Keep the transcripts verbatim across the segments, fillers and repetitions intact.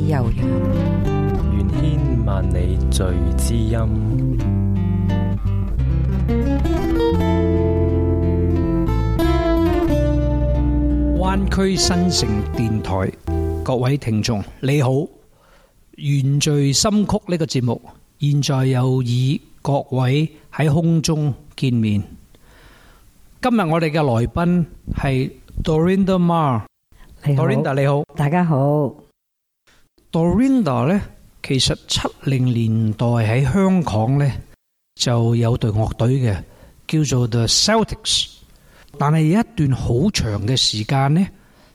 悠揚， 願牽萬里聚知音。 灣區新城電台，各位聽眾你好，緣聚心曲呢個節目現在又以各位喺空中見面。今日我哋嘅來賓係 Dorinda Ma。 你好 Dorinda 你好， 大家好。 Dorinda 咧，其實七零年代喺香港咧就有隊樂隊嘅，叫做 The Celtics。但係有一段好長嘅時間呢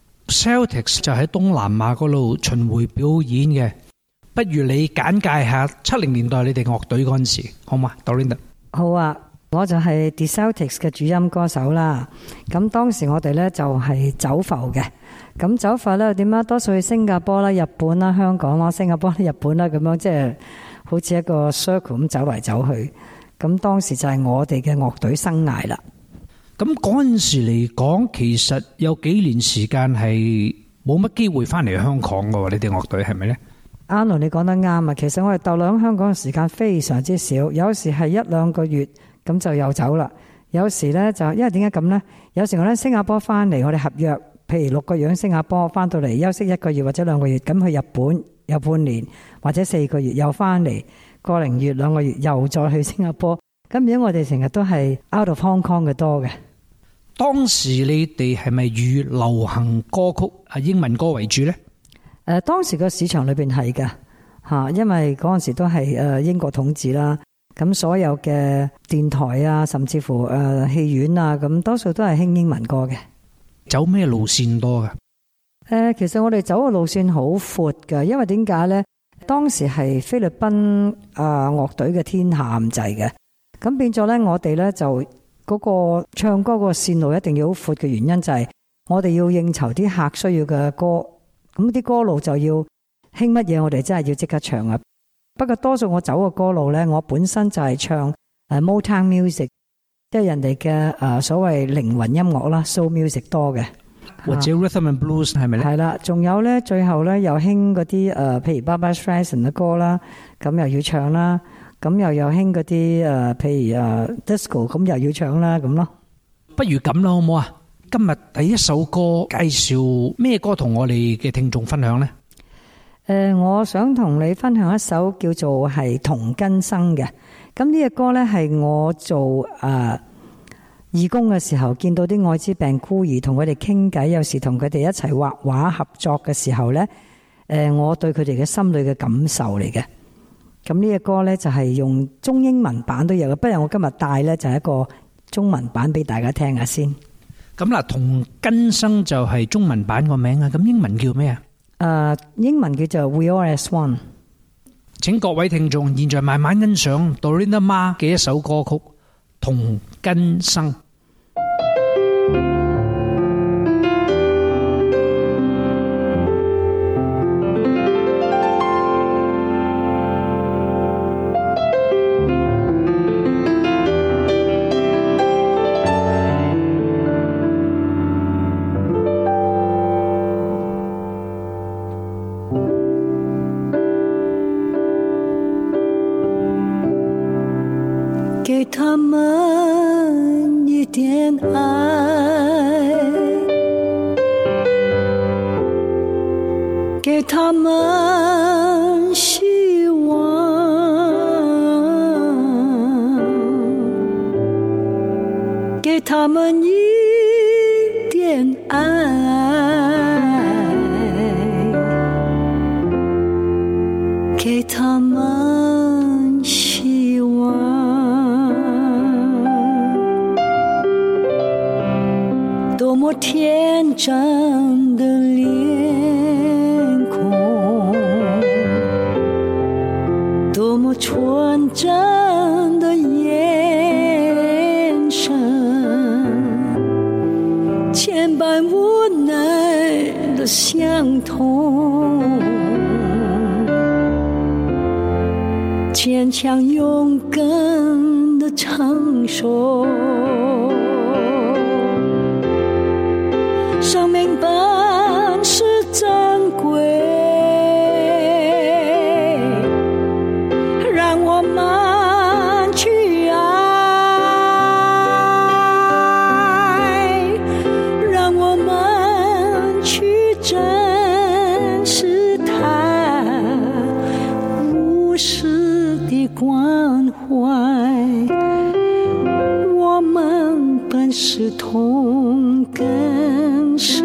Celtics 就喺東南亞嗰度巡迴表演嘅。不如你簡介下七零年代你哋樂隊嗰陣時，好嘛 Dorinda？ 好啊，我就係 The Celtics 嘅主音歌手啦。咁當時我哋呢就係走埠嘅。咁走埠呢點啊？多數去新加坡啦、日本啦、香港啦、新加坡、日本啦，咁樣即係好似一個 circle 咁走嚟走去。咁當時就係我哋嘅樂隊生涯啦。 咁嗰陣時嚟講，其實有幾年時間係冇乜機會翻嚟香港嘅喎，你哋樂隊係咪呢？ 阿倫，你講得啱啊！其實我哋逗留喺香港嘅時間非常之少，有時係一兩個月咁就又走啦。有時呢，就因為點解咁呢？有時我喺新加坡翻嚟，我哋合約，譬如六個月喺新加坡翻到嚟休息一個月或者兩個月，咁去日本有半年或者四個月又翻嚟個零月兩個月又再去新加坡。咁而家我哋成日都係 out of Hong Kong 嘅多嘅。 當時你哋係咪以流行歌曲啊英文歌為主呢？ 誒，當時個市場裏邊係㗎嚇，因為嗰陣時都係誒英國統治啦，咁所有嘅電台啊，甚至乎誒戲院啊，咁多數都係興英文歌嘅。 走咩路線多㗎？ 誒，其實我哋走嘅路線好闊㗎，因為點解呢？當時係菲律賓啊樂隊嘅天下咁滯嘅，咁變咗呢，我哋呢就嗰個唱歌個線路一定要好闊嘅原因就係我哋要應酬啲客需要嘅歌。咁啲歌路就要興乜嘢，我哋真係要即刻唱啊！不過多數我走嘅歌路呢，我本身就係唱誒 Motown music， 即係人哋嘅誒所謂靈魂音樂啦 ，soul music 多嘅， 或者 rhythm and blues 係咪咧？ 係啦，仲有呢，最後呢又興嗰啲誒，譬如 Barbra Streisand 嘅歌啦，咁又要唱啦，咁又有興嗰啲誒，譬如誒 disco， 咁又要唱啦，咁咯。 不如咁啦，好唔好啊？今日第一首歌介紹咩歌同我哋嘅聽眾分享呢？ 誒、呃，我想同你分享一首叫做係同根生嘅。咁呢個歌呢，係我做誒、呃、義工嘅時候，見到啲愛滋病孤兒，同佢哋傾偈，有時同佢哋一齊畫畫合作嘅時候呢，誒、呃，我對佢哋嘅心裏嘅感受嚟嘅。咁呢個歌呢，就係、是、用中英文版都有嘅，不如我今日帶呢，就係、是、一個中文版俾大家聽下先。 咁嗱，同根生就係中文版個名啊，咁英文叫咩啊？ 誒，英文叫做 We All As One。 請各位聽眾現在慢慢欣賞 Dorinda Ma 嘅一首歌曲《同根生》。 给他们一点爱，给他们希望，给他们一点爱，给他们希望。多么天真的脸孔，多么纯真的眼神，千般无奈的相同，坚强勇敢的承受。生命本是珍贵， 同根生，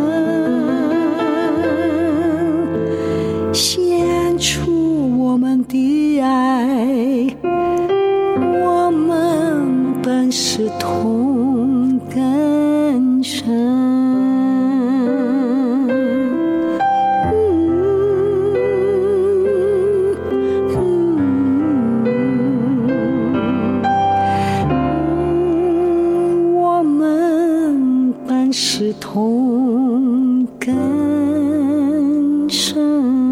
献出我们的爱，我们本是同根生。是同根生。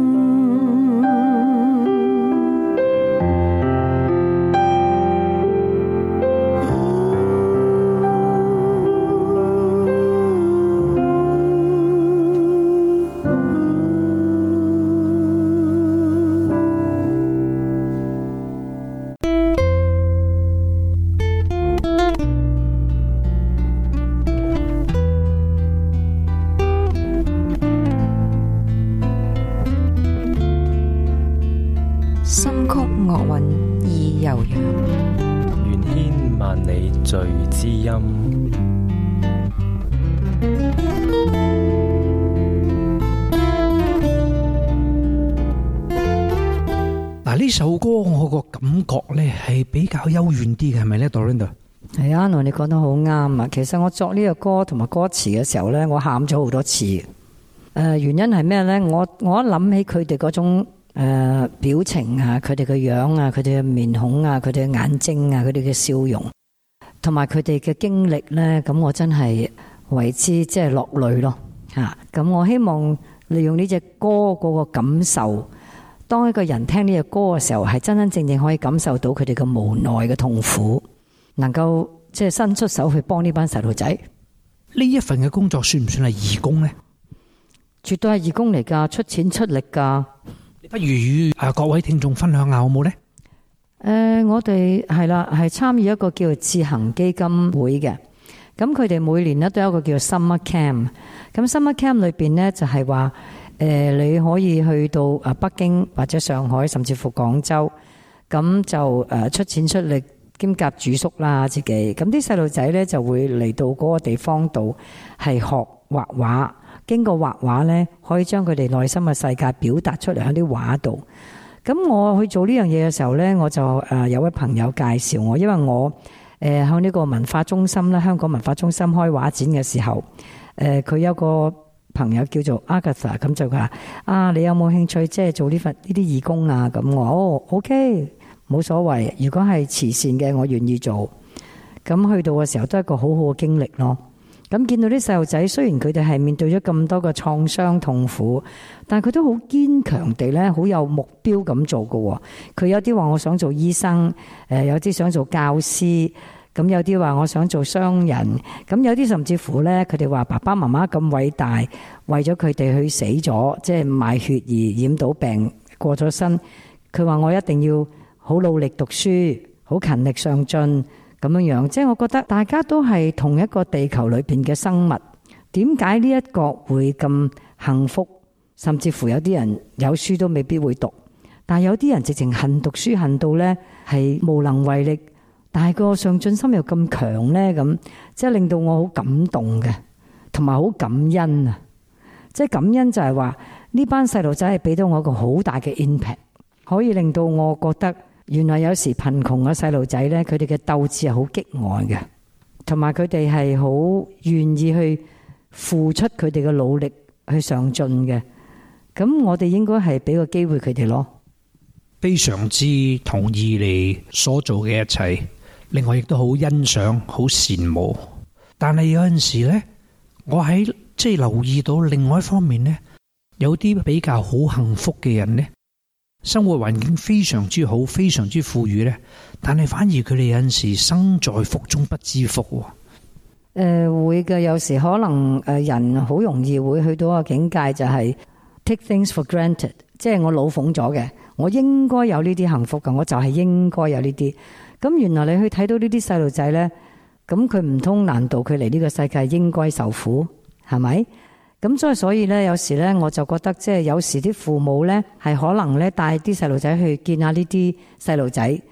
心曲樂韻意悠揚， 願牽萬里聚之音。 嗱，呢首歌我個感覺咧係比較幽怨啲嘅，係咪咧 Dorinda？ 係啊，你講得好啱啊！其實我作呢個歌同埋歌詞嘅時候咧，我喊咗好多次。誒、呃，原因係咩咧？我我一諗起佢哋嗰種。誒、呃、表情啊，佢哋嘅樣啊，佢哋嘅面孔啊，佢哋嘅眼睛啊，佢哋嘅笑容，同埋佢哋嘅經歷呢，咁我真係為之即係落淚咯嚇。咁我希望利用呢隻歌嗰個感受，當一個人聽呢隻歌嘅時候，係真真正正可以感受到佢哋嘅無奈嘅痛苦，能夠即係伸出手去幫呢班細路仔。 呢一份嘅工作算唔算係義工呢？ 絕對係義工嚟㗎，出錢出力㗎。 不如與啊各位聽眾分享下好冇呢？誒、 呃，我哋係啦，係參與一個叫做智行基金會嘅。咁佢哋每年咧都有一個叫 Summer Camp。咁 Summer Camp 裏邊呢，就係話，誒你可以去到啊北京或者上海，甚至乎廣州，咁就誒出錢出力兼夾住宿啦自己。咁啲細路仔呢，就會嚟到嗰個地方度係學畫畫。經過畫畫呢，可以將佢哋內心嘅世界表達出嚟喺啲畫度。咁我去做呢樣嘢嘅時候呢，我就誒有位朋友介紹我，因為我誒喺呢個文化中心啦，香港文化中心開畫展嘅時候，誒佢有個朋友叫做 Agatha， 咁就話啊，你有冇興趣即係做呢份呢啲義工啊？咁我哦 OK，冇所謂，如果係慈善嘅，我願意做。咁去到嘅時候都係一個好好嘅經歷咯。咁見到啲細路仔，雖然佢哋係面對咗咁多嘅創傷痛苦，但係佢都好堅強地咧，好有目標咁做嘅。佢有啲話我想做醫生，誒有啲想做教師，咁有啲話我想做商人，咁有啲甚至乎咧，佢哋話爸爸媽媽咁偉大，為咗佢哋去死咗，即係賣血而染到病過咗身。佢話我一定要好努力讀書，好勤力上進。咁樣樣，即係我覺得大家都係同一個地球裏邊嘅生物，點解呢一個會咁幸福？甚至乎有啲人有書都未必會讀，但係有啲人直情恨讀書恨到呢係無能為力，但係個上進心又咁強呢，咁即係令到我好感動嘅，同埋好感恩啊！即係感恩就係話呢班細路仔係俾到我一個好大嘅 impact， 可以令到我覺得。原來有時貧窮嘅細路仔呢，佢哋嘅鬥志係好激昂嘅，同埋佢哋係好願意去付出佢哋嘅努力去上進嘅。咁我哋應該係俾個機會佢哋咯。 非常之同意你所做嘅一切，另外亦都好欣賞、好羨慕。但係有陣時呢，我喺即係留意到另外一方面呢，有啲比較好幸福嘅人呢。生活環境非常之好，非常之富裕呢，但係反而佢哋有陣時生在福中不知福。誒、 呃，會嘅，有時可能誒人好容易會去到個境界，就係 take things for granted， 即係我老諷咗嘅，我應該有呢啲幸福嘅，我就係應該有呢啲。咁原來你去睇到呢啲細路仔呢，咁佢唔通難道佢嚟呢個世界應該受苦，係咪？咁所以所以咧，有時咧我就覺得即係有時啲父母咧係可能咧帶啲細路仔去見下呢啲細路仔，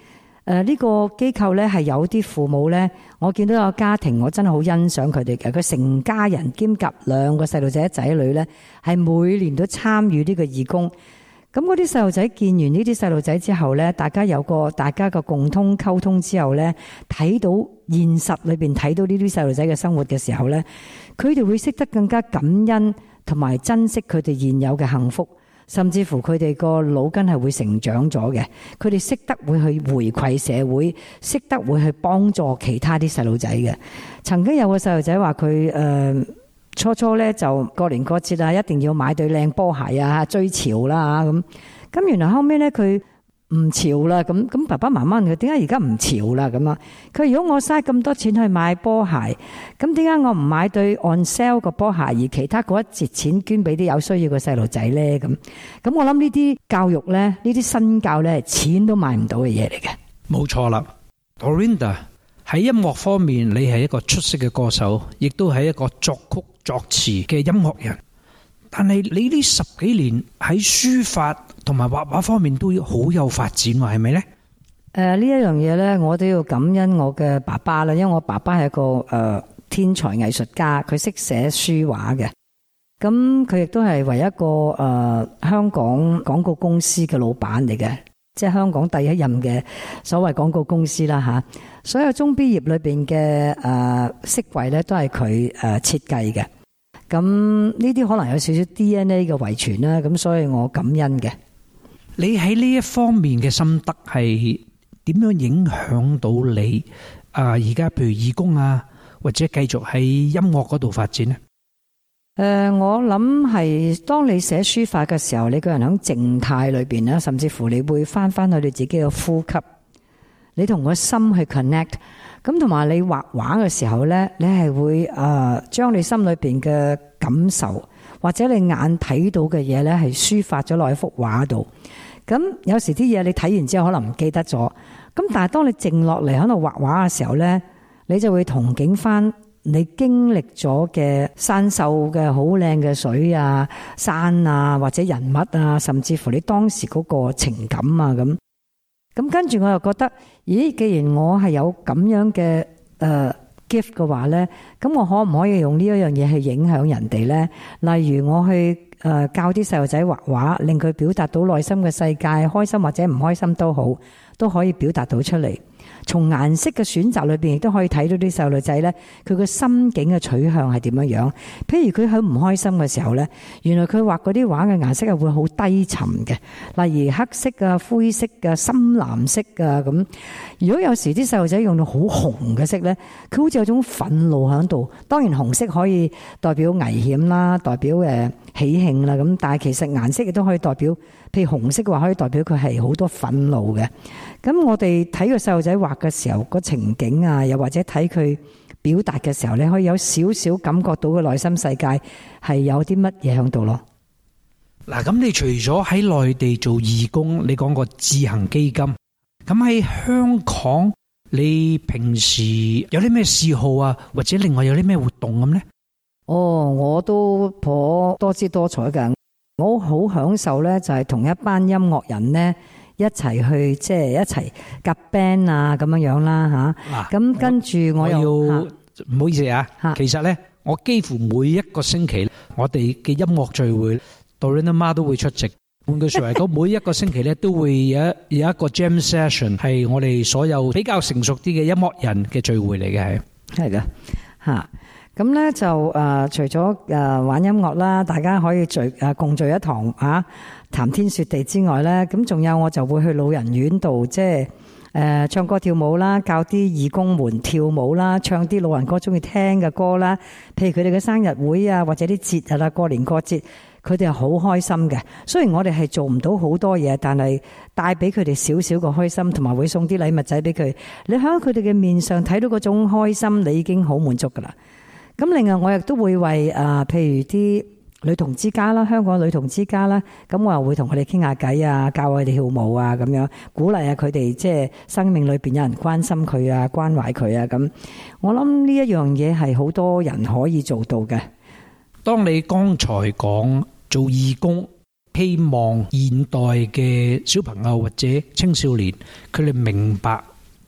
誒呢個機構咧係有啲父母咧，我見到有家庭，我真係好欣賞佢哋嘅。佢成家人兼夾兩個細路仔仔女咧，係每年都參與呢個義工。咁嗰啲細路仔見完呢啲細路仔之後咧，大家有個大家嘅共通溝通之後咧，睇到現實裏邊睇到呢啲細路仔嘅生活嘅時候咧，佢哋會識得更加感恩同埋珍惜佢哋現有嘅幸福。甚至乎佢哋個腦筋係會成長咗嘅，佢哋識得會去回饋社會，識得會去幫助其他啲細路仔嘅。曾經有個細路仔話佢誒初初咧就過年過節啊，一定要買對靚波鞋啊，追潮啦咁。咁原來後尾咧佢唔潮啦，咁咁爸爸媽媽問佢點解而家唔潮啦咁啊？佢如果我嘥咁多錢去買波鞋，咁點解我唔買對 on sale 個波鞋，而其他嗰一截錢捐俾啲有需要嘅細路仔咧？咁咁我諗呢啲教育咧，呢啲新教咧，係錢都買唔到嘅嘢嚟嘅。 冇錯啦 ，Dorinda 喺音樂方面，你係一個出色嘅歌手，亦都係一個作曲作詞嘅音樂人。但係你呢十幾年喺書法同埋畫畫方面都好有發展喎，係咪呢？誒、 呃，呢一樣嘢呢，我都要感恩我嘅爸爸啦，因為我爸爸係一個誒、呃、天才藝術家，佢識寫書畫嘅。咁佢亦都係唯一一個誒、呃、香港廣告公司嘅老闆嚟嘅，即係香港第一任嘅所謂廣告公司啦吓。所有中畢業裏邊嘅誒飾櫃呢，都係佢誒設計嘅。咁呢啲可能有少少 D N A 嘅遺傳啦，咁所以我感恩嘅。 你喺呢一方面嘅心得係點樣影響到你啊？而家譬如義工啊，或者繼續喺音樂嗰度發展呢？ 誒、呃，我諗係當你寫書法嘅時候，你個人喺靜態裏邊咧，甚至乎你會翻翻去你自己嘅呼吸，你同個心去 connect。咁同埋你畫畫嘅時候呢，你係會誒將你心裏邊嘅感受或者你眼睇到嘅嘢呢，係抒發咗落喺幅畫度。咁有時啲嘢你睇完之後可能唔記得咗，咁但係當你靜落嚟喺度畫畫嘅時候呢，你就會同景翻你經歷咗嘅山秀嘅好靚嘅水啊、山啊或者人物啊，甚至乎你當時嗰個情感啊咁。咁跟住我又覺得，咦？既然我係有咁樣嘅誒、呃、gift 嘅話呢，咁我可唔可以用呢一樣嘢去影響人哋呢？例如我去誒、呃、教啲細路仔畫畫，令佢表達到內心嘅世界，開心或者唔開心都好，都可以表達到出嚟。從顏色嘅選擇裏邊，亦都可以睇到啲細路仔呢，佢個心境嘅取向係點樣樣。譬如佢喺唔開心嘅時候呢，原來佢畫嗰啲畫嘅顏色係會好低沉嘅，例如黑色啊、灰色啊、深藍色啊咁。如果有時啲細路仔用到好紅嘅色呢，佢好似有種憤怒喺度。當然紅色可以代表危險啦，代表誒喜慶啦咁，但係其實顏色亦都可以代表，譬如紅色嘅話可以代表佢係好多憤怒嘅。咁我哋睇個細路仔畫嘅時候，個情景啊，又或者睇佢表達嘅時候，你可以有少少感覺到個內心世界係有啲乜嘢喺度咯。 嗱，咁你除咗喺內地做義工，你講個志行基金，咁喺香港你平時有啲咩嗜好啊，或者另外有啲咩活動咁呢？ 哦，我都頗多姿多彩嘅，我好享受呢，就係同一班音樂人呢。一齊去即係一齊夾 band 啊咁樣樣啦吓，咁跟住我又唔好意思啊，其實咧我幾乎每一個星期我哋嘅音樂聚會 Dorinda Ma 都會出席。換句說話講，每一個星期咧都會有一有一個 jam session， 係我哋所有比較成熟啲嘅音樂人嘅聚會嚟嘅，係係噶吓。咁咧就誒、呃，除咗誒、呃、玩音樂啦，大家可以聚誒、呃、共聚一堂啊，談天說地之外咧，咁仲有我就會去老人院度，即係誒、呃、唱歌跳舞啦，教啲義工們跳舞啦，唱啲老人歌中意聽嘅歌啦，譬如佢哋嘅生日會啊，或者啲節日啊，過年過節，佢哋係好開心嘅。雖然我哋係做唔到好多嘢，但係帶俾佢哋少少個開心，同埋會送啲禮物仔俾佢。你喺佢哋嘅面上睇到嗰種開心，你已經好滿足噶啦。咁另外我亦都會為啊，譬如啲女童之家啦，香港女童之家啦，咁我又會同佢哋傾下偈啊，教佢哋跳舞啊，咁樣鼓勵下佢哋，即係生命裏邊有人關心佢啊，關懷佢啊，咁我諗呢一樣嘢係好多人可以做到嘅。 當你剛才講做義工，希望現代嘅小朋友或者青少年佢哋明白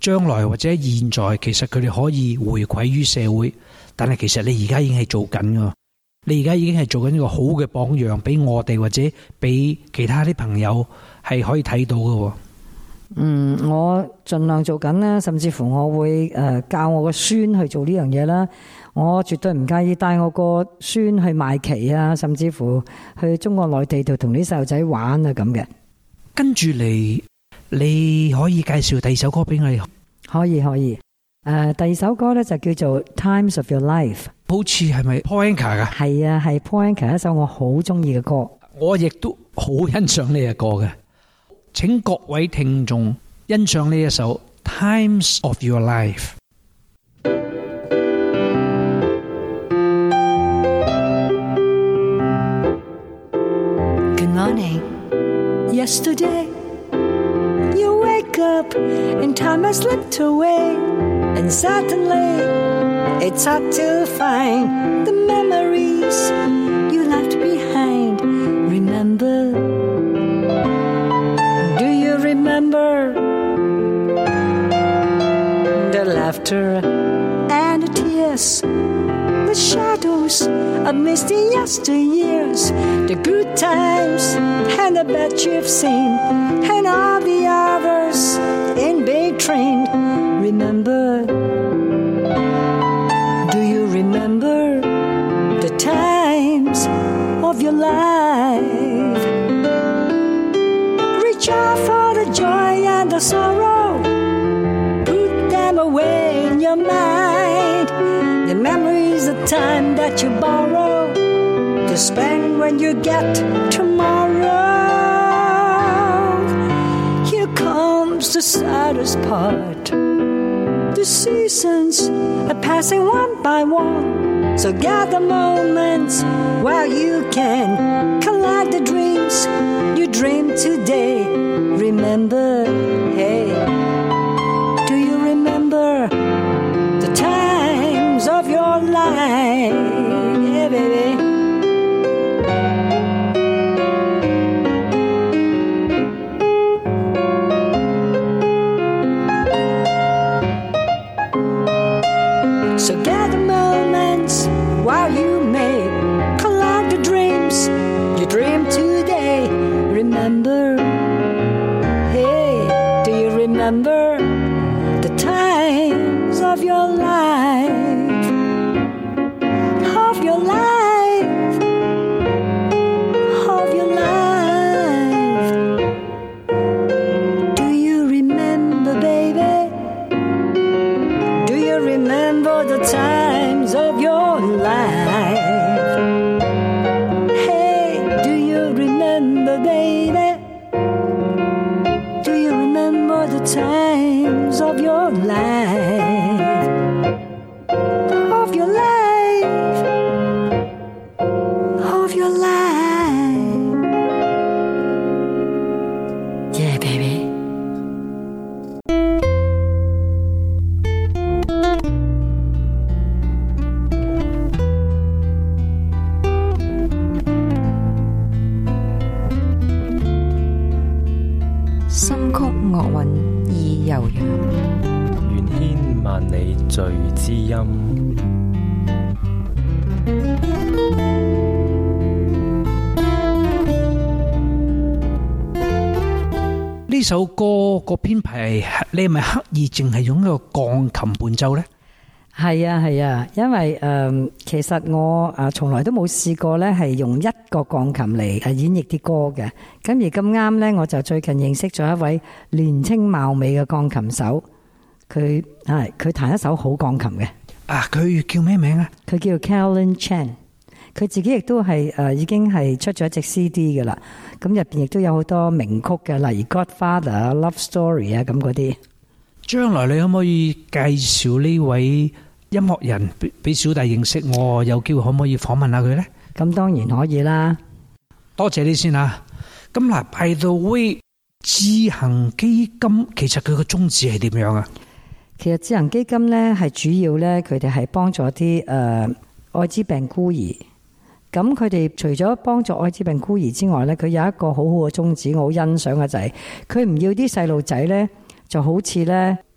將來或者現在，其實佢哋可以回饋於社會，但係其實你而家已經係做緊㗎，你而家已經係做緊一個好嘅榜樣，俾我哋或者俾其他啲朋友係可以睇到㗎。 嗯，我盡量做緊啦，甚至乎我會誒教我個孫去做呢樣嘢啦。我絕對唔介意帶我個孫去賣旗啊，甚至乎去中國內地度同啲細路仔玩啊咁嘅。 跟住嚟，你可以介紹第二首歌俾我哋。 可以可以。誒、呃，第二首歌咧就叫做 Times of Your Life， 好似係咪 Paul Anka 噶？係啊，係 Paul Anka 一首我好中意嘅歌。 我亦都好欣賞呢隻歌嘅。請各位聽眾欣賞呢一首 Times of Your Life。 Good morning. Yesterday you wake up and time has slipped away, and suddenly it's hard to find the memories you left behind. Remember, do you remember the laughter and the tears, the shadows of misty yesteryears, the good times and the bad you've seen, and all the others in between? Remember, do you remember the times of your life? Reach out for the joy and the sorrow, put them away in your mind. The memories of time that you borrow to spend when you get tomorrow. Here comes the saddest part. The seasons are passing one by one, so gather moments while you can collect the dreams you dream today. Remember, hey, do you remember the times of your life? Yeah, baby. So gather moments while you may collect the dreams you dream today. Remember, hey, do you remember the times of your life? Of your life, of your life. Do you remember, baby? Do you remember the times of your life? Hey, do you remember, baby? Do you remember the times of your life? Of your life, of your life. Yeah, baby. 心曲樂韻意悠揚， 願牽萬里聚知音。 呢首歌個編排，你係咪刻意淨係用一個鋼琴伴奏呢？ 係啊係啊，因為誒、呃，其實我誒從來都冇試過咧，係用一個鋼琴嚟誒演繹啲歌嘅。咁而咁啱咧，我就最近認識咗一位年青貌美嘅鋼琴手，佢係佢彈一首好鋼琴嘅。 啊，佢叫咩名啊？ 佢叫 Carolyn Chen， 佢自己亦都係誒已經係出咗一隻 C D 嘅啦。咁入邊亦都有好多名曲嘅，例如 Godfather 啊、Love Story 啊咁嗰啲。 將來你可唔可以介紹呢位音樂人俾俾小弟認識？我有機會可唔可以訪問下佢呢？ 咁當然可以啦。 多謝你先啊！咁嗱 ，by the way，智行基金其實佢個宗旨係點樣啊？ 其實智行基金咧係主要咧，佢哋係幫助啲誒愛滋病孤兒。咁佢哋除咗幫助愛滋病孤兒之外咧，佢有一個好好嘅宗旨，我好欣賞嘅就係佢唔要啲細路仔咧，就好似咧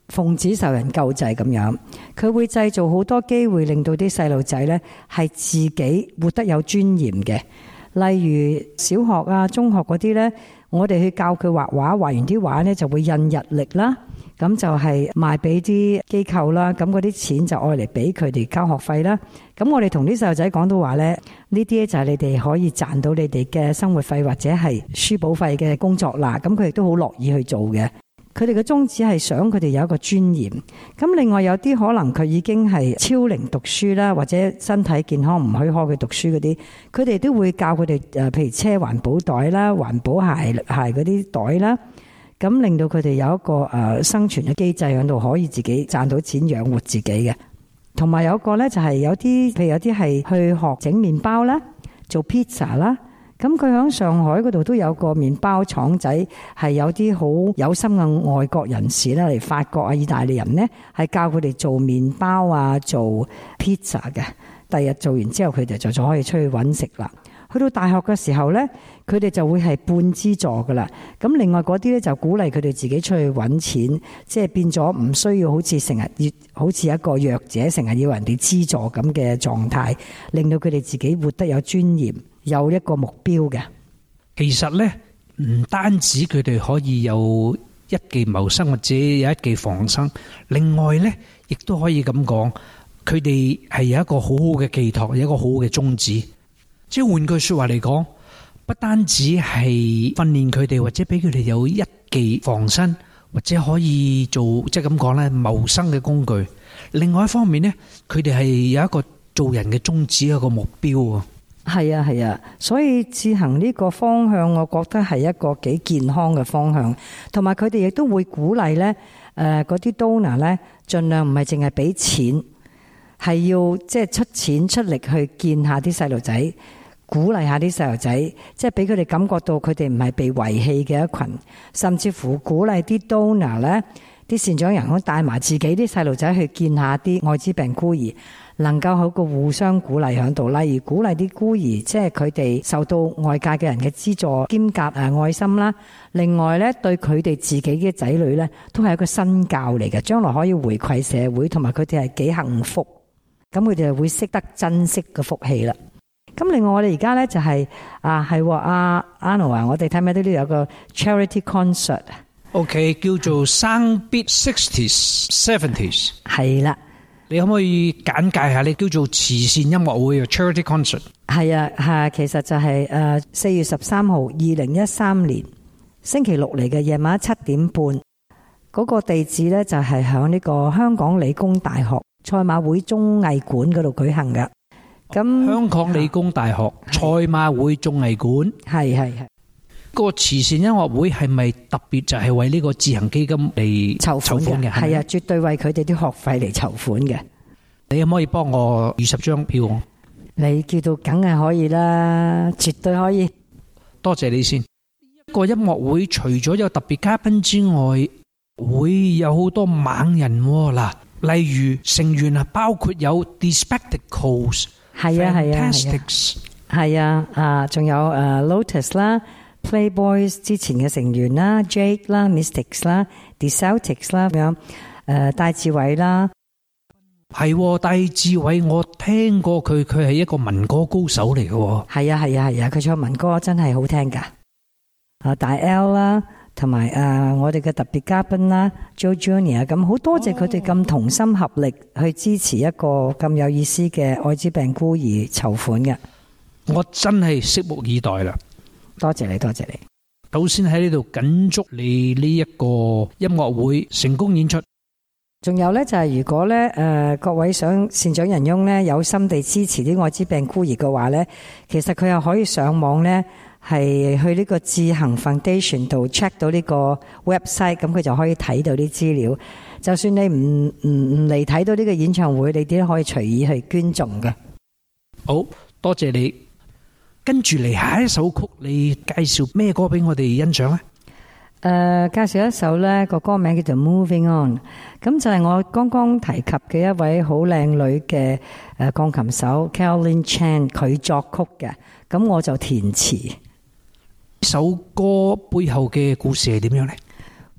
奉旨受人救濟咁樣。佢會製造好多機會，令到啲細路仔呢係自己活得有尊嚴嘅。例如小學啊、中學嗰啲呢，我哋去教佢畫畫，畫完啲畫呢就會印日曆啦，咁就係賣俾啲機構啦，咁嗰啲錢就愛嚟俾佢哋交學費啦。咁我哋同啲細路仔講到話呢，呢啲就係你哋可以賺到你哋嘅生活費或者係書簿費嘅工作啦。咁佢哋都好樂意去做嘅。佢哋嘅宗旨係想佢哋有一個尊嚴。咁另外有啲可能佢已經係超齡讀書啦，或者身體健康唔許可佢讀書嗰啲，佢哋都會教佢哋誒，譬如車環保袋啦、環保鞋鞋嗰啲袋啦，咁令到佢哋有一個誒生存嘅機制喺度，可以自己賺到錢養活自己嘅。同埋有一個咧就係有啲，譬如有啲係去學整麵包啦、做 pizza 啦。咁佢喺上海嗰度都有個麵包廠仔，係有啲好有心嘅外國人士咧，嚟法國啊、意大利人呢，係教佢哋做麵包啊、做 pizza 嘅。第日做完之後，佢哋就就可以出去揾食啦。去到大學嘅時候呢，佢哋就會係半資助噶啦。咁另外嗰啲咧就鼓勵佢哋自己出去揾錢，即係變咗唔需要好似成日要好似一個弱者，成日要人哋資助咁嘅狀態，令到佢哋自己活得有尊嚴。有一個目標嘅。 其實呢，唔單止佢哋可以有一技謀生或者有一技防身，另外呢，亦都可以咁講，佢哋係有一個好好嘅寄託，有一個好好嘅宗旨。即係換句說話嚟講，不單止係訓練佢哋，或者俾佢哋有一技防身，或者可以做即係咁講呢謀生嘅工具。另外一方面呢，佢哋係有一個做人嘅宗旨，一個目標啊。 係啊係啊，所以志行呢個方向，我覺得係一個幾健康嘅方向。同埋佢哋亦都會鼓勵呢誒嗰啲 donor 呢，盡量唔係淨係俾錢，係要即係出錢出力去見下啲細路仔，鼓勵下啲細路仔，即係俾佢哋感覺到佢哋唔係被遺棄嘅一群，甚至乎鼓勵啲 donor 呢，啲善長人可帶埋自己啲細路仔去見下啲愛滋病孤兒。能夠有個互相鼓勵喺度，例如鼓勵啲孤兒，即係佢哋受到外界嘅人嘅資助兼夾誒愛心啦。另外咧，對佢哋自己嘅仔女咧，都係一個身教嚟嘅，將來可以回饋社會，同埋佢哋係幾幸福。咁佢哋就會識得珍惜個福氣啦。咁另外我哋而家咧就係、是、啊係阿 Arnold 啊，我哋睇唔睇到呢度有個 charity concert？OK，、 okay, 叫做生必 sixties seventies， 係啦。 你可唔可以簡介下？你叫做慈善音樂會 charity concert？ 係啊，係其實就係誒四月十三號，二零一三年星期六嚟嘅，夜晚七點半。嗰、那個地址呢，就係響呢個香港理工大學賽馬會綜藝館嗰度舉行嘅。咁香港理工大學賽馬會綜藝館係係係。 個慈善音樂會係咪特別就係為呢個志行基金嚟籌款嘅？ 係啊，絕對為佢哋啲學費嚟籌款嘅。 你可唔可以幫我二十張票？ 你叫到梗係可以啦，絕對可以。 多謝你先。一個音樂會除咗有特別嘉賓之外，會有好多猛人嗱，例如成員啊，包括有 The Spectacles， 係啊係啊係啊啊，仲有誒 Lotus 啦。Playboys 之前嘅成員啦 ，Jake 啦 ，Mystics 啦 ，The Celtics 啦，咁樣誒，戴志偉啦， 係戴志偉，我聽過佢，佢係一個民歌高手嚟嘅。 係啊係啊係啊，佢唱民歌真係好聽噶。啊，大 L 啦，同埋誒我哋嘅特別嘉賓啦 ，Joe Junior 咁，好多謝佢哋咁同心合力去支持一個咁有意思嘅愛滋病孤兒籌款嘅。 我真係拭目以待啦。 多謝你，多謝你。 首先喺呢度謹祝你呢一個音樂會成功演出。 仲有呢，就係如果呢誒各位想善長仁翁呢有心地支持啲愛滋病孤兒嘅話呢，其實佢又可以上網呢係去呢個志行 Foundation 度 check 到呢個 website， 咁佢就可以睇到啲資料。就算你唔唔唔嚟睇到呢個演唱會，你哋都可以隨意去捐贈嘅。 好多謝你。跟住嚟下一首曲，你介紹咩歌俾我哋欣賞呢？ 誒、呃，介紹一首呢個歌名叫做 Moving On， 咁就係我剛剛提及嘅一位好靚女嘅誒鋼琴手 Caroline Chan 佢作曲嘅，咁我就填詞。 首歌背後嘅故事係點樣呢？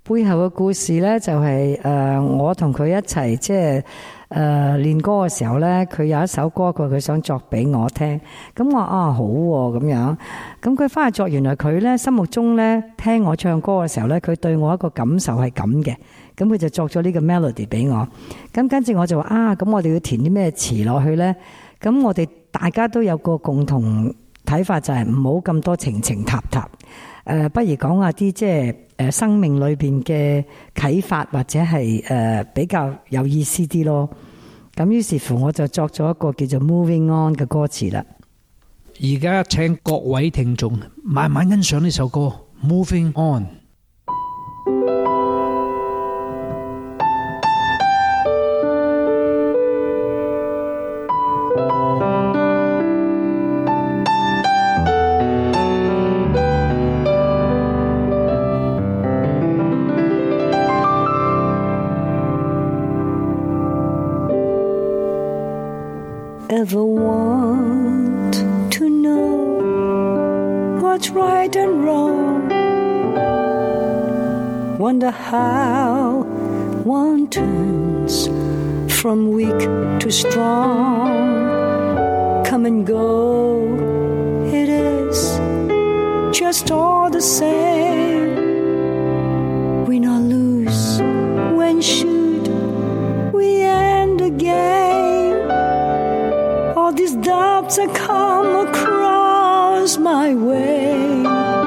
背後嘅故事咧就係、是、誒、呃、我同佢一齊即係誒練歌嘅時候咧，佢有一首歌佢佢想作俾我聽，咁我話啊好喎咁樣，咁佢翻去作，原來佢咧心目中咧聽我唱歌嘅時候咧，佢對我一個感受係咁嘅，咁佢就作咗呢個 melody 俾我，咁跟住我就話啊，咁我哋要填啲咩詞落去咧？咁我哋大家都有個共同睇法，就係唔好咁多情情塔塔。誒、呃，不如講下啲即係誒生命裏邊嘅啟發，或者係誒、呃、比較有意思啲咯。咁於是乎，我就作咗一個叫做 Moving On 嘅歌詞啦。 而家請各位聽眾慢慢欣賞呢首歌 Moving On。 Ever want to know what's right and wrong? Wonder how one turns from weak to strong. Come and go, it is just all the same. Win or lose, when should we end the game? All these doubts that come across my way.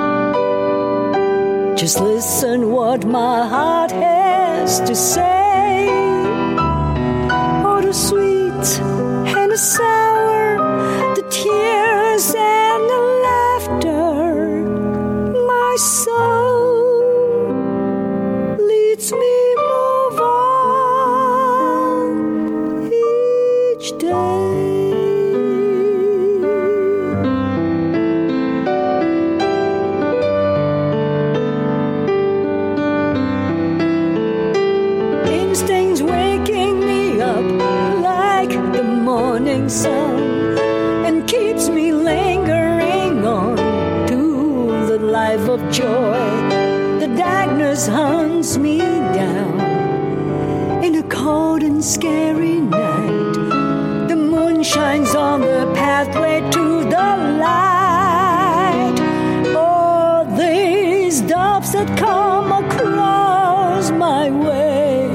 Just listen what my heart has to say. All the sweet and the sour, the tears and the laughter. My soul leads me move on each day. Sun and keeps me lingering on to the life of joy. The darkness hunts me down in a cold and scary night. The moon shines on the pathway to the light. All these doubts that come across my way.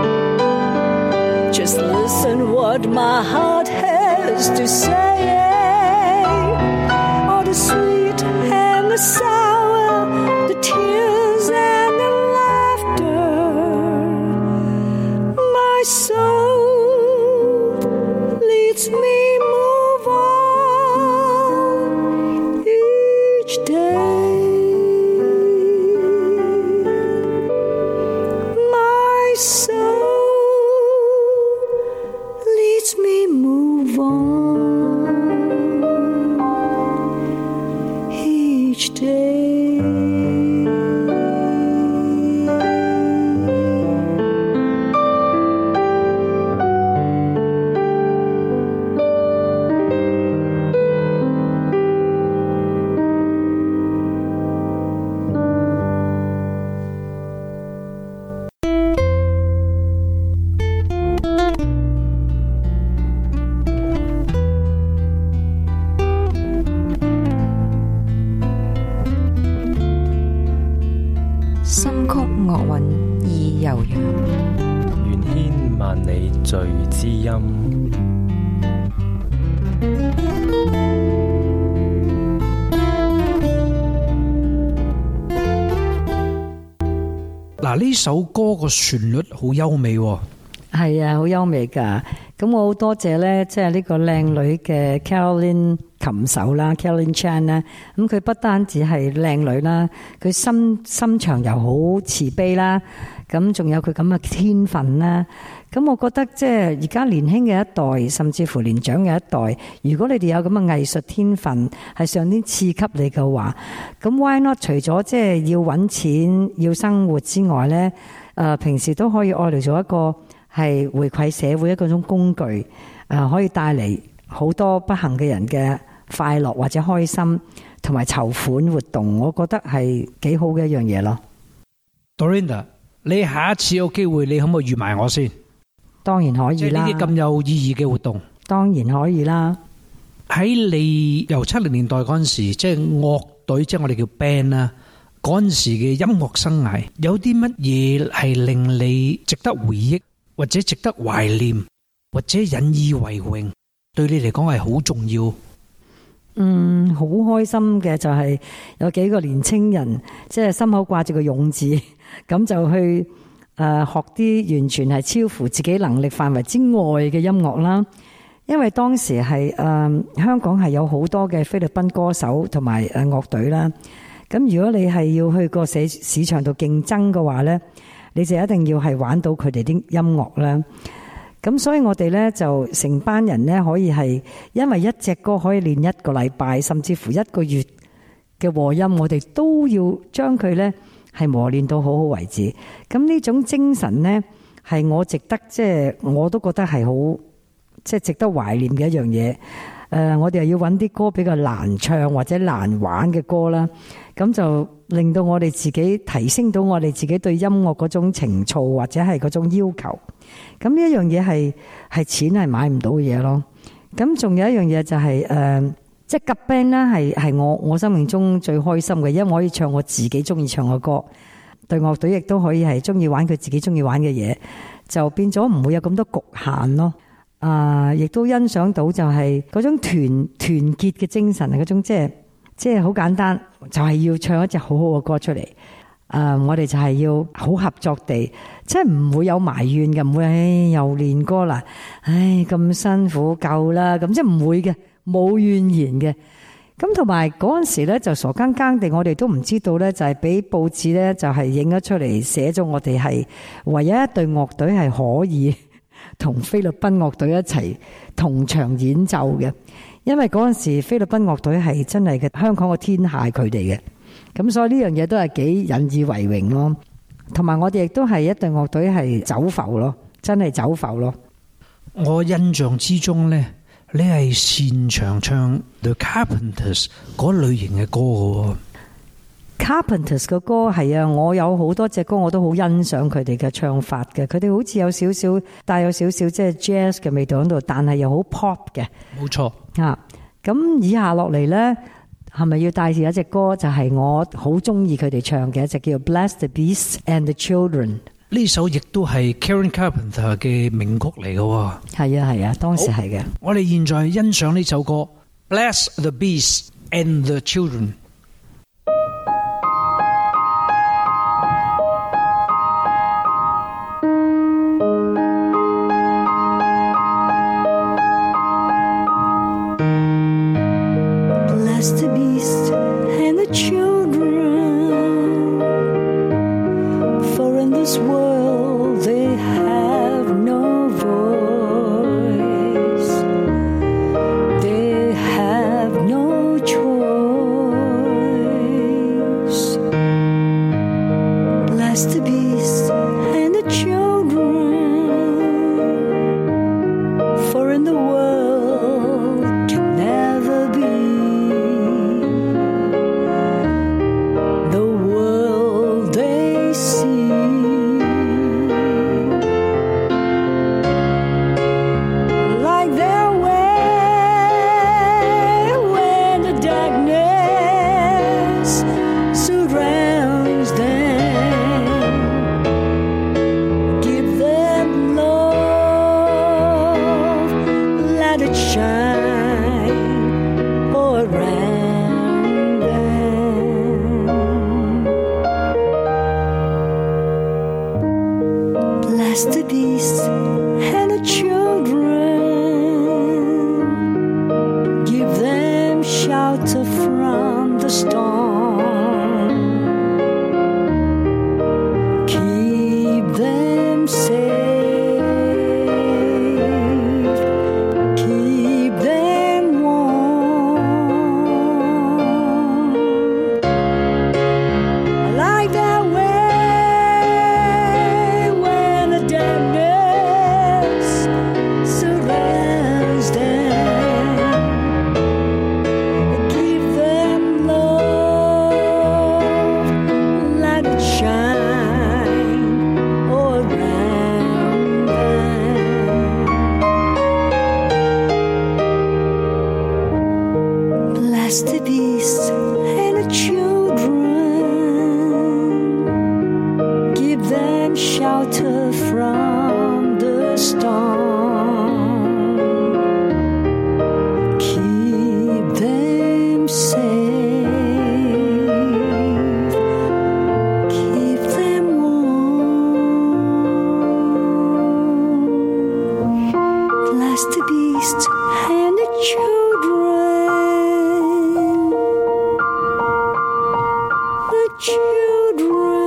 Just listen what my heart has to say. All the sweet and the sour, the tears and the laughter. My soul leads me move on each day. My soul leads me move on each day. 聚之音。 嗱，呢首歌個旋律好優美喎。 係啊，好優美㗎。咁我好多謝咧，即係呢個靚女嘅 Caroline 琴手啦 ，Caroline Chan 啦。咁佢不單止係靚女啦，佢心心腸又好慈悲啦。咁仲有佢咁嘅天分啦。咁我覺得即係而家年輕嘅一代，甚至乎年長嘅一代，如果你哋有咁嘅藝術天分，係上天賜給你嘅話，咁 why not 除咗即係要揾錢、要生活之外呢，誒平時都可以愛嚟做一個係回饋社會一個種工具，誒可以帶嚟好多不幸嘅人嘅快樂或者開心，同埋籌款活動，我覺得係幾好嘅一樣嘢咯。 Dorinda， 你下一次有機會，你可唔可以預埋我先？ 當然可以即係呢啦， 啲咁有意義嘅活動。 當然可以啦。 喺你由七零年代嗰陣時，即係樂隊，即係我哋叫 band 啦，嗰陣時嘅音樂生涯，有啲乜嘢係令你值得回憶，或者值得懷念，或者引以為榮，對你嚟講係好重要？ 嗯，好開心嘅就係有幾個年青人，即係心口掛住個勇字，咁就去誒、呃、學啲完全係超乎自己能力範圍之外嘅音樂啦。因為當時係誒、呃、香港係有好多嘅菲律賓歌手同埋誒樂隊啦。咁如果你係要去個市市場度競爭嘅話呢，你就一定要係玩到佢哋啲音樂啦。咁所以我哋呢，就成班人呢，可以係因為一隻歌可以練一個禮拜，甚至乎一個月嘅和音，我哋都要將佢呢係磨練到好好為止。咁呢種精神呢，係我值得即係我都覺得係好即係值得懷念嘅一樣嘢。誒、呃，我哋又要揾啲歌比較難唱或者難玩嘅歌啦，咁就令到我哋自己提升到我哋自己對音樂嗰種情操或者係嗰種要求。咁呢一樣嘢係係錢係買唔到嘅嘢咯。咁仲有一樣嘢就係、是、誒、呃，即係夾 band 啦，係係我我生命中最開心嘅，因為我可以唱我自己中意唱嘅歌，對樂隊亦都可以係中意玩佢自己中意玩嘅嘢，就變咗唔會有咁多局限咯。啊！亦都欣賞到就係嗰種團團結嘅精神啊，嗰種即係即係好簡單，就係、是、要唱一隻好好嘅歌出嚟。啊！我哋就係要好合作地，即係唔會有埋怨嘅，唔會唉又練歌啦，唉咁辛苦夠啦，咁即係唔會嘅，冇怨言嘅。咁同埋嗰陣時咧就傻更更地，我哋都唔知道咧，就係俾報紙咧就係影咗出嚟，寫咗我哋係唯一一隊樂隊係可以同菲律賓樂隊一齊同場演奏嘅，因為嗰陣時菲律賓樂隊係真係嘅香港嘅天下佢哋嘅，咁所以呢樣嘢都係幾引以為榮咯。同埋我哋亦都係一隊樂隊係走埠咯，真係走埠咯。 我印象之中呢，你係擅長唱 The Carpenters 嗰類型嘅歌嘅喎。 Carpenters 嘅歌係啊，我有好多隻歌我都好欣賞佢哋嘅唱法嘅，佢哋好似有少少帶有少少即係 jazz 嘅味道喺度，但係又好 pop 嘅。 冇錯啊！咁以下落嚟呢，係咪要帶住一隻歌？就係我好中意佢哋唱嘅一隻叫 Bless the Beasts and the Children。 呢首亦都係 Karen Carpenter 嘅名曲嚟嘅喎。 係啊係啊，當時係嘅。 我哋現在欣賞呢首歌 Bless the Beasts and the Children。 The beast and the children, for in this world they have no voice, they have no choice. Bless the beast and the children, for in the world can never be the beasts and the children, give them shelter from the storm, keep them safe, keep them warm. I like that way darkness surrounds them. Give them love, let it shine shelter from the storm. Keep them safe. Keep them warm. Bless the beasts and the children. The children.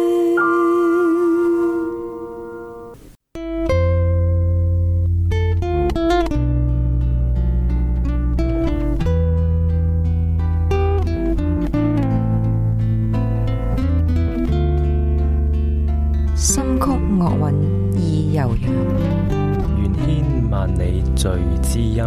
心曲樂韻意悠揚， 願牽萬里聚之音。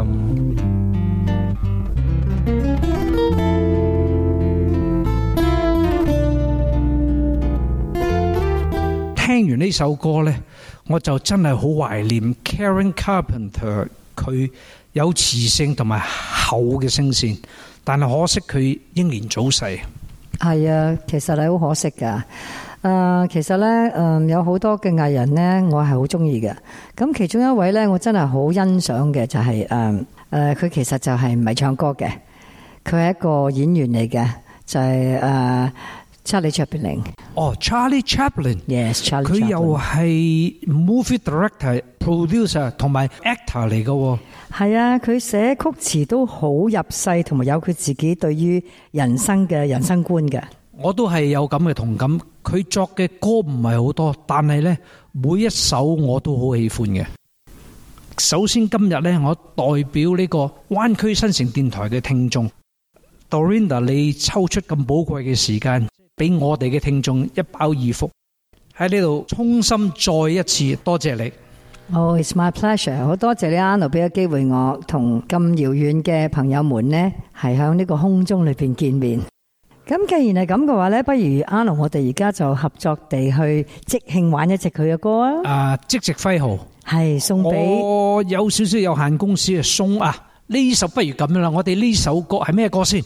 聽完呢首歌呢，我就真係好懷念 Karen Carpenter， 佢有磁性同埋厚嘅聲線，但係可惜佢英年早逝。 係啊，其實係好可惜噶。誒、呃，其實咧，誒、呃、有好多嘅藝人咧，我係好中意嘅。咁其中一位咧，我真係好欣賞嘅就係誒誒，佢、呃、其實就係唔係唱歌嘅，佢係一個演員嚟嘅，就係、是、誒、呃、Charlie Chaplin。 哦 ，Charlie Chaplin，Yes， 佢又係 movie director、producer 同埋 actor 嚟嘅。 係啊，佢寫曲詞都好入世，同埋有佢自己對於人生嘅人生觀嘅。 我都係有咁嘅同感。佢作嘅歌唔係好多，但係呢，每一首我都好喜歡嘅。首先今日呢，我代表呢個灣區新城電台嘅聽眾 Dorinda， 你抽出咁寶貴嘅時間，俾我哋嘅聽眾一飽耳福。喺呢度衷心再一次多謝你。 Oh, it's my pleasure。好多謝你 Arnold 俾個機會我同咁遙遠嘅朋友們呢，係喺呢個空中裏邊見面。咁既然係咁嘅話咧，不如 Arnold 我哋而家就合作地去即興玩一隻佢嘅歌啊！ 啊，即席揮毫係送俾我有少少有限公司嘅送啊！呢首不如咁樣啦，我哋呢首歌係咩歌先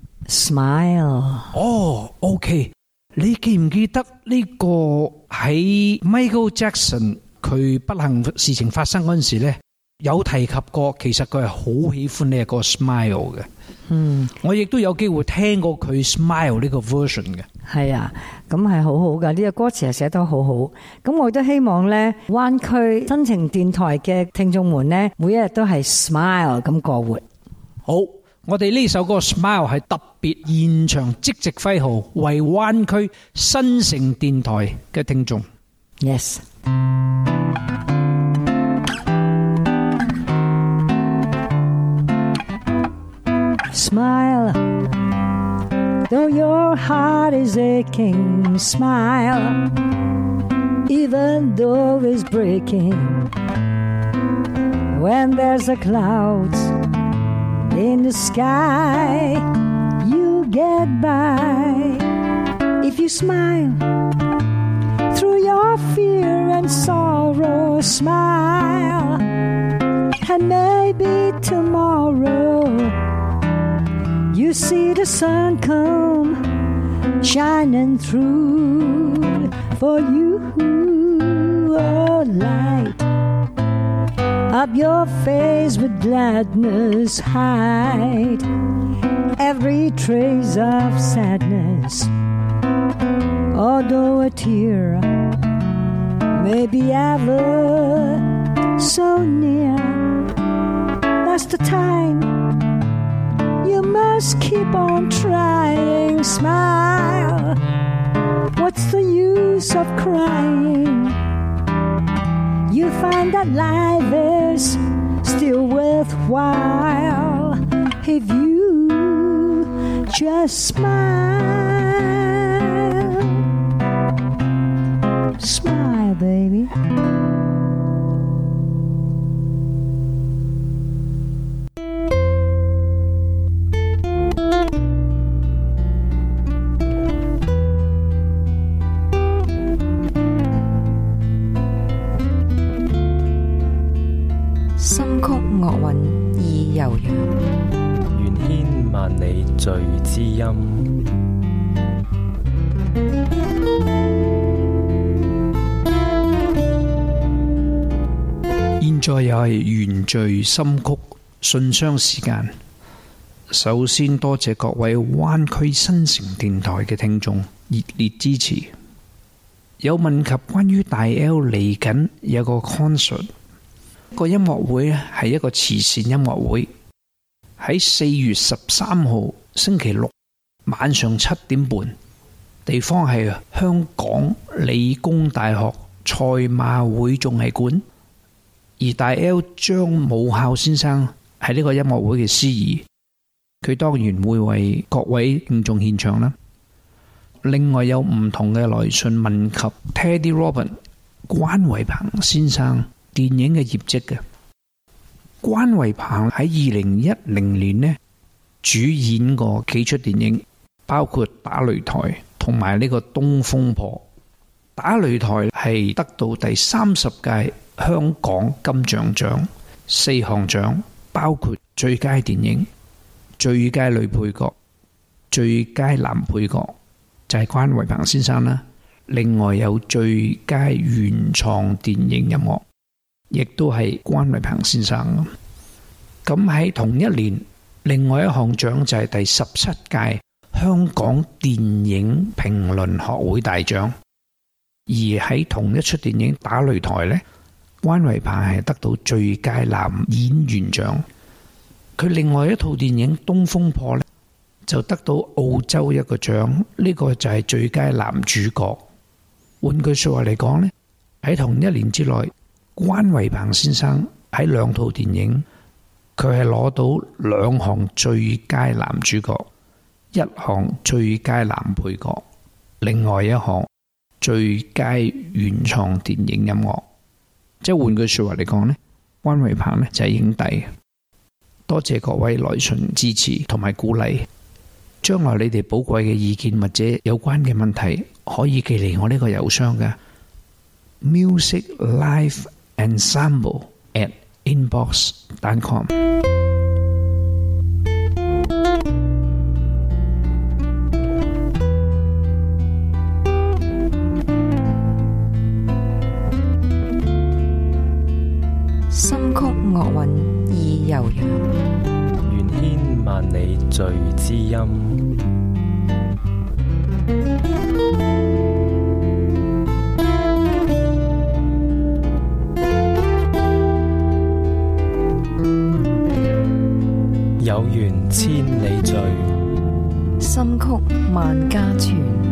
？Smile。 哦 ，OK。你記唔記得呢個喺 Michael Jackson 佢不幸事情發生嗰陣時咧，有提及過，其實佢係好喜歡呢一個 Smile 嘅。嗯，我亦都有機會聽過佢 Smile 呢個 version 嘅。係啊，咁係好好㗎，呢個歌詞係寫得好好。咁我都希望呢灣區新城電台嘅聽眾們呢，每一日都係 Smile 咁過活。 好，我哋呢首歌 Smile 係特別現場即席揮毫，為灣區新城電台嘅聽眾。 Yes。Smile, though your heart is aching. Smile, even though it's breaking. When there's a cloud in the sky, you get by. If you smile through your fear and sorrow, smile, and maybe tomorrow you see the sun come shining through for you. Oh, light up your face with gladness, hide every trace of sadness. Although a tear may be ever so near, that's the time you must keep on trying. Smile, what's the use of crying? You find that life is still worthwhile if you just smile. Smile, baby. 聚之音。 個又係原罪心曲信箱時間。首先多謝各位灣區新城電台嘅聽眾熱烈支持。有問及關於大 L 嚟緊有個 concert， 個音樂會咧係一個慈善音樂會，喺四月十三號星期六晚上七點半，地方係香港理工大學賽馬會綜藝館，而大 L 張武孝先生係呢個音樂會嘅司儀，佢當然會為各位聽眾獻唱啦。另外有唔同嘅來信問及 Teddy Robin 關維鵬先生電影嘅業績嘅。關維鵬喺二零一零年呢主演過幾出電影，包括打擂台同埋呢個東風破。打擂台係得到第三十屆香港金像獎四項獎，包括最佳電影、最佳女配角、最佳男配角，就係關維鵬先生啦。另外有最佳原創電影音樂，亦都係關維鵬先生。咁喺同一年，另外一項獎就係第十七屆香港電影評論學會大獎。而喺同一出電影打擂台呢，關維鵬係得到最佳男演員獎。佢另外一套電影東風破呢，就得到澳洲一個獎，呢個就係最佳男主角。換句說話嚟講呢，喺同一年之內，關維鵬先生喺兩套電影，佢係攞到兩項最佳男主角，一項最佳男配角，另外一項最佳原創電影音樂。即係換句說話嚟講呢，關維鵬呢就係影帝。多謝各位來信支持同埋鼓勵。將來你哋寶貴嘅意見或者有關嘅問題，可以寄嚟我呢個郵箱嘅 music life ensemble at inbox dot com。 心曲樂韻意悠揚， 願牽萬里聚知音。有緣千里聚， 心曲萬家傳。